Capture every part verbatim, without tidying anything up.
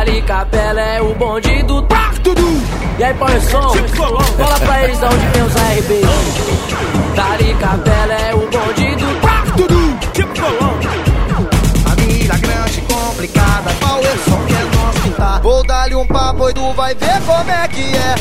Dali Capela é o bonde do tá tudo. E aí, põe o som, fala pra eles de onde vem os R B. Dali Capela é o bonde do tá tudo. Família grande, complicada, qual é o som que é nosso, tá? Vou dar-lhe um papo e tu vai ver como é que é.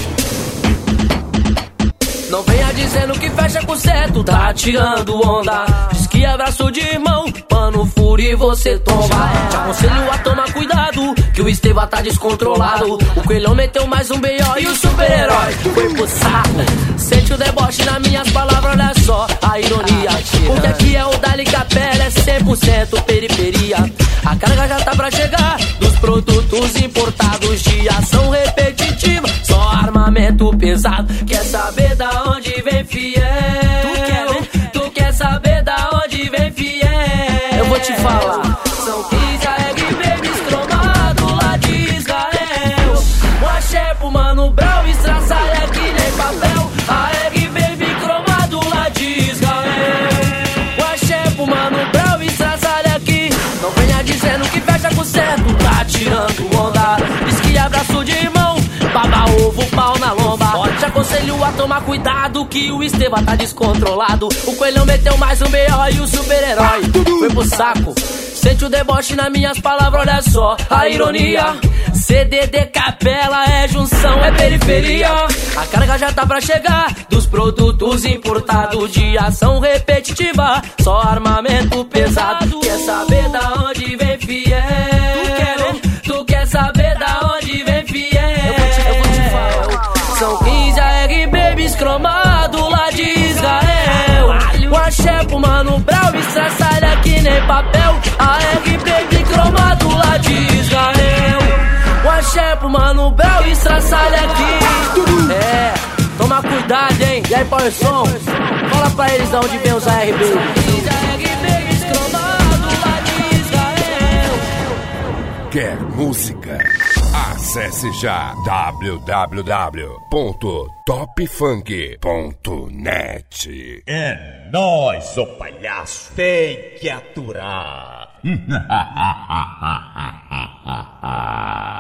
Não venha dizendo que fecha com certo, tá tirando onda. Diz que abraço de irmão, mano, fúria você tomba. Te aconselho a tomar cuidado, que o Esteva tá descontrolado. O Coelhão meteu mais um B O e o super-herói foi pro saco. Sente o deboche nas minhas palavras, olha só a ironia. Porque aqui é o Dali Capela, é cem por cento periferia. A carga já tá pra chegar dos produtos importados de ação repetitiva. Só armamento pesado. Quer saber da onde vem fiel? Tu quer, né? Tu quer saber da onde vem fiel? Eu vou te falar. São quinze A R Babies cromado lá de Israel. Um axé pro Mano Brown, estraçalha que nem papel. A R Baby cromado lá de Israel. Um axé pro Mano Brown, estraçalha aqui. Não venha dizendo que fecha com certo, tá tirando onda. Diz que abraço de irmão, baba ovo, pau na lomba. Te aconselho a tomar cuidado, que o Esteva tá descontrolado. O Coelhão meteu mais um B O e o super-herói foi pro saco. Sente o deboche nas minhas palavras, olha só a ironia. C D D Capela é junção, é periferia. A carga já tá pra chegar dos produtos importados de ação repetitiva. Só armamento pesado. Quer saber da onde vem fiel? Tu quer, né? Tu quer saber da onde vem fiel? Eu vou te, eu vou te falar. São quinze A R Babies cromado lá de Israel. O axé pro Mano Brown, estraçalha que nem papel. A R Baby cromado lá de Israel. O axé pro Mano Brown, estraçalha aqui. É, toma cuidado, hein. E aí, põe o som, fala pra eles de onde vem os R B. quinze A R Babies cromado lá de Israel. Quer música? Acesse já w w w ponto top funk ponto net. É nóis, ô palhaço. Tem que aturar.